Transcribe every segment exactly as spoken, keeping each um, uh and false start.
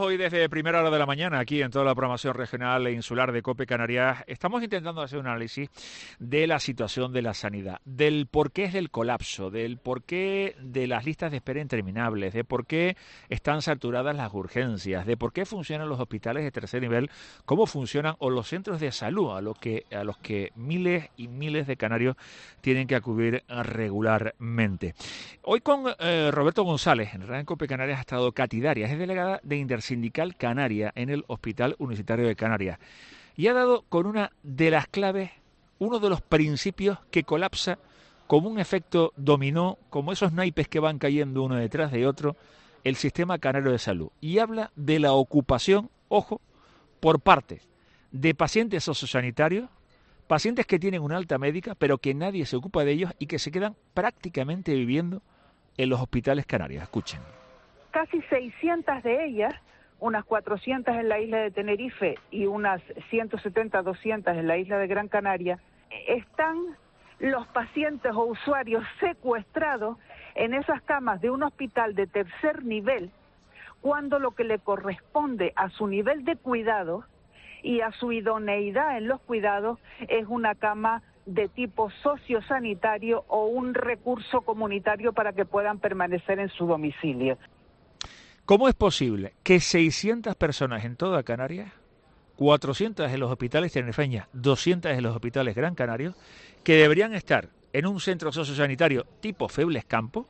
Hoy desde primera hora de la mañana, aquí en toda la programación regional e insular de COPE Canarias, estamos intentando hacer un análisis de la situación de la sanidad, del porqué del colapso, del porqué de las listas de espera interminables, de por qué están saturadas las urgencias, de por qué funcionan los hospitales de tercer nivel, cómo funcionan o los centros de salud a los que, a los que miles y miles de canarios tienen que acudir regularmente. Hoy con eh, Roberto González, en Radio COPE Canarias ha estado Katy Darias, es delegada de Intersindical Canaria en el Hospital Universitario de Canarias y ha dado con una de las claves, uno de los principios que colapsa como un efecto dominó, como esos naipes que van cayendo uno detrás de otro, el sistema canario de salud. Y habla de la ocupación, ojo, por parte de pacientes sociosanitarios, pacientes que tienen una alta médica, pero que nadie se ocupa de ellos y que se quedan prácticamente viviendo en los hospitales canarios. Escuchen. Casi seiscientas de ellas, unas cuatrocientas en la isla de Tenerife y unas ciento setenta, doscientas en la isla de Gran Canaria, están los pacientes o usuarios secuestrados en esas camas de un hospital de tercer nivel, cuando lo que le corresponde a su nivel de cuidado y a su idoneidad en los cuidados es una cama de tipo sociosanitario o un recurso comunitario para que puedan permanecer en su domicilio. ¿Cómo es posible que seiscientas personas en toda Canarias, cuatrocientas en los hospitales tenerifeños, doscientas en los hospitales Gran Canarios, que deberían estar en un centro sociosanitario tipo Febles Campos,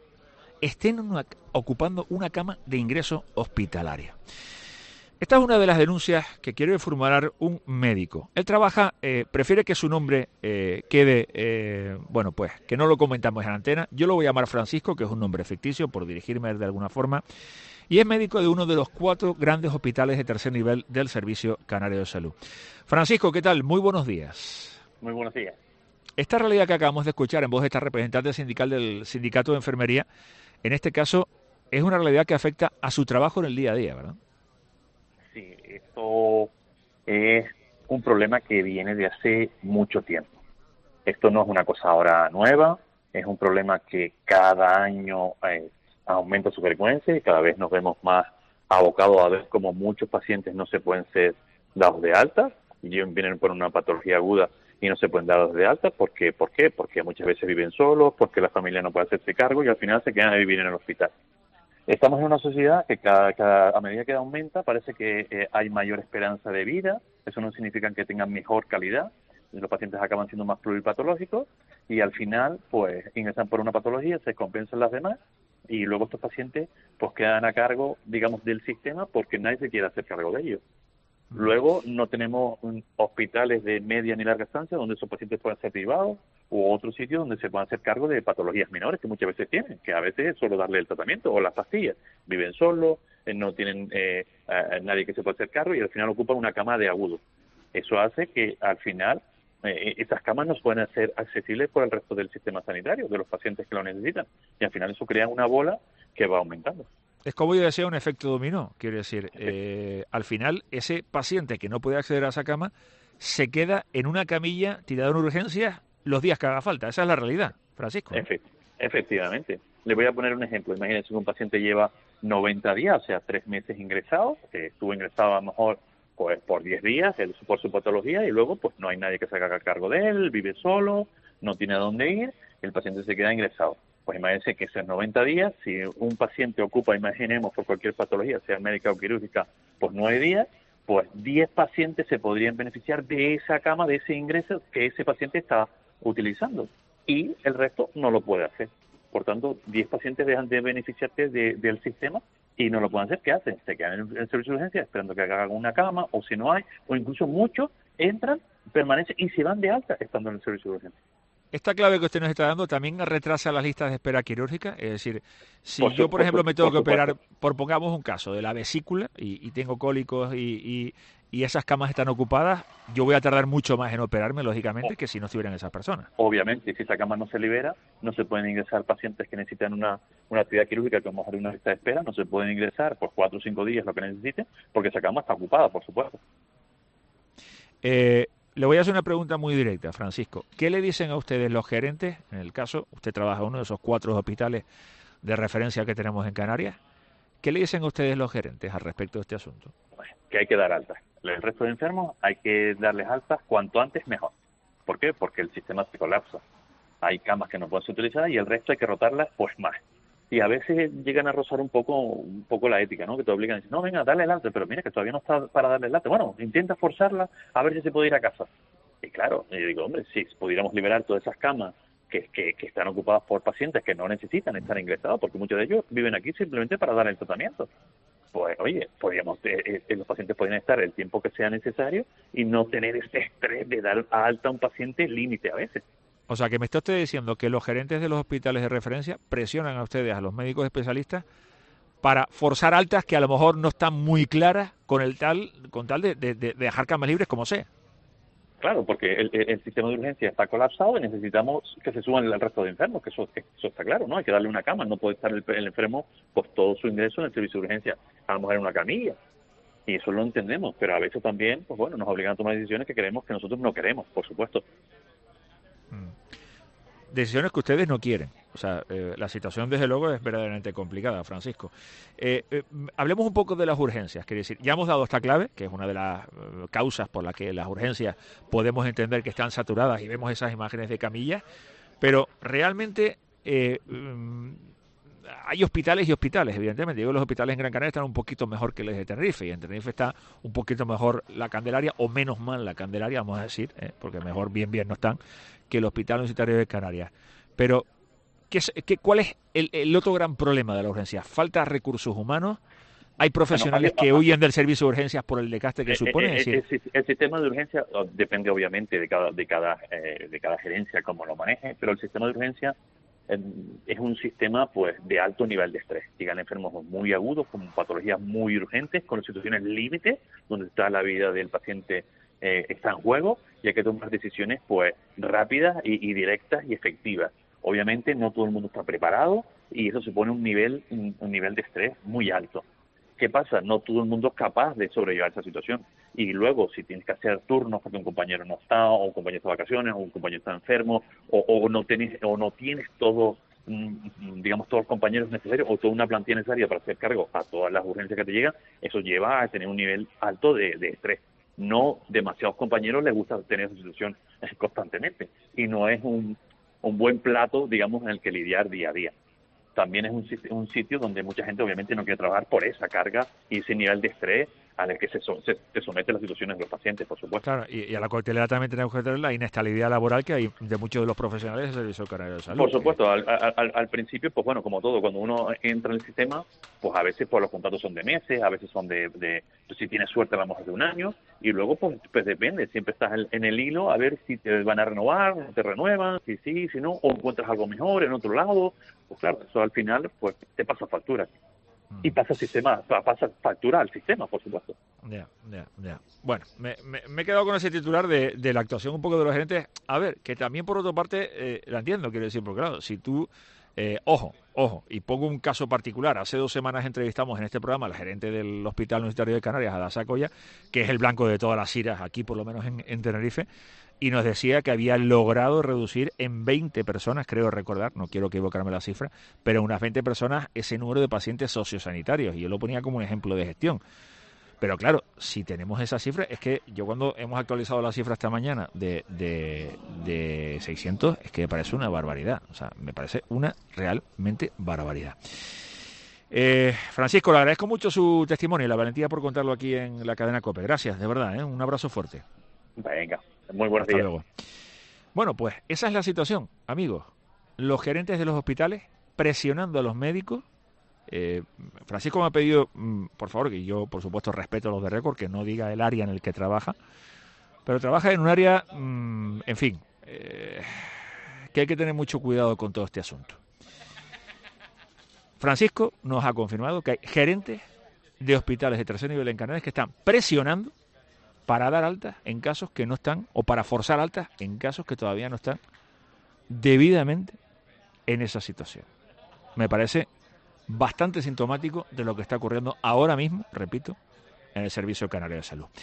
estén una, ocupando una cama de ingreso hospitalario? Esta es una de las denuncias que quiere formular un médico. Él trabaja, eh, prefiere que su nombre eh, quede, eh, bueno, pues que no lo comentamos en antena. Yo lo voy a llamar Francisco, que es un nombre ficticio, por dirigirme de alguna forma. Y es médico de uno de los cuatro grandes hospitales de tercer nivel del Servicio Canario de Salud. Francisco, ¿qué tal? Muy buenos días. Muy buenos días. Esta realidad que acabamos de escuchar en voz de esta representante sindical del Sindicato de Enfermería, en este caso, es una realidad que afecta a su trabajo en el día a día, ¿verdad? Sí, esto es un problema que viene de hace mucho tiempo. Esto no es una cosa ahora nueva, es un problema que cada año eh, aumenta su frecuencia y cada vez nos vemos más abocados a ver cómo muchos pacientes no se pueden ser dados de alta, y vienen por una patología aguda y no se pueden dar de alta. ¿Por qué? ¿Por qué? Porque muchas veces viven solos, porque la familia no puede hacerse cargo y al final se quedan a vivir en el hospital. Estamos en una sociedad que cada, cada, a medida que aumenta parece que eh, hay mayor esperanza de vida. Eso no significa que tengan mejor calidad. Los pacientes acaban siendo más pluripatológicos y al final pues ingresan por una patología, se compensan las demás y luego estos pacientes pues quedan a cargo, digamos, del sistema porque nadie se quiere hacer cargo de ellos. Luego no tenemos um, hospitales de media ni larga estancia donde esos pacientes puedan ser privados u otros sitios donde se puedan hacer cargo de patologías menores que muchas veces tienen, que a veces es solo darle el tratamiento o las pastillas. Viven solos, eh, no tienen eh, a nadie que se pueda hacer cargo y al final ocupan una cama de agudo. Eso hace que al final eh, esas camas no puedan ser accesibles por el resto del sistema sanitario, de los pacientes que lo necesitan. Y al final eso crea una bola que va aumentando. Es como yo decía, un efecto dominó. Quiero decir, eh, al final ese paciente que no puede acceder a esa cama se queda en una camilla tirado en urgencias los días que haga falta. Esa es la realidad, Francisco, ¿no? Efect- efectivamente. Le voy a poner un ejemplo. Imagínense que un paciente lleva noventa días, o sea, tres meses ingresado, que estuvo ingresado a lo mejor pues por diez días él, por su patología y luego pues no hay nadie que se haga cargo de él, vive solo, no tiene a dónde ir, el paciente se queda ingresado. Pues imagínense que esos noventa días, si un paciente ocupa, imaginemos, por cualquier patología, sea médica o quirúrgica, pues nueve días, pues diez pacientes se podrían beneficiar de esa cama, de ese ingreso que ese paciente está utilizando. Y el resto no lo puede hacer. Por tanto, diez pacientes dejan de beneficiarse de, del sistema y no lo pueden hacer. ¿Qué hacen? Se quedan en el servicio de urgencia esperando que hagan una cama, o si no hay, o incluso muchos entran, permanecen y se van de alta estando en el servicio de urgencia. Esta clave que usted nos está dando también retrasa las listas de espera quirúrgica. Es decir, si Por yo, su- por ejemplo, por- me tengo por que operar, supuesto. por pongamos un caso, de la vesícula y, y tengo cólicos y, y, y esas camas están ocupadas, yo voy a tardar mucho más en operarme, lógicamente, que si no estuvieran esas personas. Obviamente, si esa cama no se libera, no se pueden ingresar pacientes que necesitan una, una actividad quirúrgica, que a lo mejor hay una lista de espera, no se pueden ingresar por cuatro o cinco días lo que necesiten, porque esa cama está ocupada, por supuesto. Eh, le voy a hacer una pregunta muy directa, Francisco. ¿Qué le dicen a ustedes los gerentes, en el caso, usted trabaja en uno de esos cuatro hospitales de referencia que tenemos en Canarias? ¿Qué le dicen a ustedes los gerentes al respecto de este asunto? Pues, que hay que dar altas. El resto de enfermos hay que darles altas cuanto antes mejor. ¿Por qué? Porque el sistema se colapsa. Hay camas que no pueden ser utilizadas y el resto hay que rotarlas pues más. Y a veces llegan a rozar un poco un poco la ética, ¿no? Que te obligan a decir, no, venga, dale el alta, pero mira que todavía no está para darle el alta. Bueno, intenta forzarla a ver si se puede ir a casa. Y claro, yo digo, hombre, si pudiéramos liberar todas esas camas que, que, que están ocupadas por pacientes que no necesitan estar ingresados, porque muchos de ellos viven aquí simplemente para dar el tratamiento. Pues, oye, podríamos, eh, eh, los pacientes podrían estar el tiempo que sea necesario y no tener ese estrés de dar alta a un paciente límite a veces. O sea, que me está usted diciendo que los gerentes de los hospitales de referencia presionan a ustedes, a los médicos especialistas, para forzar altas que a lo mejor no están muy claras con el tal con tal de, de, de dejar camas libres como sea. Claro, porque el, el sistema de urgencia está colapsado y necesitamos que se suban el resto de enfermos, que eso, eso está claro, ¿no? Hay que darle una cama, no puede estar el, el enfermo pues todo su ingreso en el servicio de urgencia, a lo mejor en una camilla. Y eso lo entendemos, pero a veces también, pues bueno, nos obligan a tomar decisiones que queremos que nosotros no queremos, por supuesto. Decisiones que ustedes no quieren. O sea, eh, la situación desde luego es verdaderamente complicada, Francisco. Eh, eh, hablemos un poco de las urgencias. Quiere decir, ya hemos dado esta clave, que es una de las eh, causas por las que las urgencias podemos entender que están saturadas y vemos esas imágenes de camillas, pero realmente eh, um, hay hospitales y hospitales, evidentemente. Digo, los hospitales en Gran Canaria están un poquito mejor que los de Tenerife, y en Tenerife está un poquito mejor la Candelaria, o menos mal la Candelaria, vamos a decir, eh, porque mejor bien bien no están, que el Hospital Universitario de Canarias. Pero, ¿qué, qué, ¿cuál es el, el otro gran problema de la urgencia? ¿Falta recursos humanos? ¿Hay profesionales bueno, que huyen del servicio de urgencias por el desgaste que eh, supone? Eh, es decir, el, el sistema de urgencia depende obviamente de cada de cada eh, de cada gerencia cómo lo maneje, pero el sistema de urgencia eh, es un sistema pues de alto nivel de estrés. Llegan enfermos muy agudos, con patologías muy urgentes, con situaciones límites, donde está la vida del paciente eh, está en juego, y hay que tomar decisiones pues rápidas y, y directas y efectivas. Obviamente no todo el mundo está preparado y eso supone un nivel un, un nivel de estrés muy alto. ¿Qué pasa? No todo el mundo es capaz de sobrellevar esa situación. Y luego, si tienes que hacer turnos porque un compañero no está, o un compañero está de vacaciones, o un compañero está enfermo, o, o no tienes o no tienes todo, digamos, todos los compañeros necesarios, o toda una plantilla necesaria para hacer cargo a todas las urgencias que te llegan, eso lleva a tener un nivel alto de, de estrés. No demasiados compañeros les gusta tener esa situación constantemente. Y no es un, un buen plato, digamos, en el que lidiar día a día. También es un, un sitio donde mucha gente obviamente no quiere trabajar por esa carga y ese nivel de estrés al que se, so, se, se someten las situaciones de los pacientes, por supuesto. Claro, y, y a la coctelera también tenemos que tener la inestabilidad laboral que hay de muchos de los profesionales del Servicio Canario de Salud. Por supuesto, al, al, al principio, pues bueno, como todo, cuando uno entra en el sistema, pues a veces pues los contratos son de meses, a veces son de, de pues, si tienes suerte a lo mejor de un año, y luego pues, pues depende, siempre estás en, en el hilo a ver si te van a renovar, no te renuevan, si sí, si no, o encuentras algo mejor en otro lado. Pues claro, eso al final pues te pasa factura. Y pasa sistema, pasa factura al sistema, por supuesto. Ya, ya, ya. Bueno, me, me, me he quedado con ese titular de, de la actuación un poco de los gerentes. A ver, que también por otra parte, eh, la entiendo, quiero decir, porque claro, si tú, eh, ojo, ojo, y pongo un caso particular. Hace dos semanas entrevistamos en este programa al gerente del Hospital Universitario de Canarias, Adasa Coya, que es el blanco de todas las iras aquí, por lo menos en, en Tenerife, y nos decía que había logrado reducir en veinte personas, creo recordar, no quiero equivocarme la cifra, pero unas veinte personas ese número de pacientes sociosanitarios, y yo lo ponía como un ejemplo de gestión. Pero claro, si tenemos esa cifra, es que yo cuando hemos actualizado la cifra esta mañana de, de, de seiscientos, es que me parece una barbaridad, o sea, me parece una realmente barbaridad. Eh, Francisco, le agradezco mucho su testimonio y la valentía por contarlo aquí en la cadena COPE. Gracias, de verdad, ¿eh? Un abrazo fuerte. Venga, muy buenos Hasta días. Luego. Bueno, pues esa es la situación, amigos. Los gerentes de los hospitales presionando a los médicos. Eh, Francisco me ha pedido, mmm, por favor, que yo, por supuesto, respeto a los de récord, que no diga el área en el que trabaja, pero trabaja en un área, mmm, en fin, eh, que hay que tener mucho cuidado con todo este asunto. Francisco nos ha confirmado que hay gerentes de hospitales de tercer nivel en Canarias que están presionando para dar altas en casos que no están, o para forzar altas en casos que todavía no están debidamente en esa situación. Me parece bastante sintomático de lo que está ocurriendo ahora mismo, repito, en el Servicio Canario de Salud.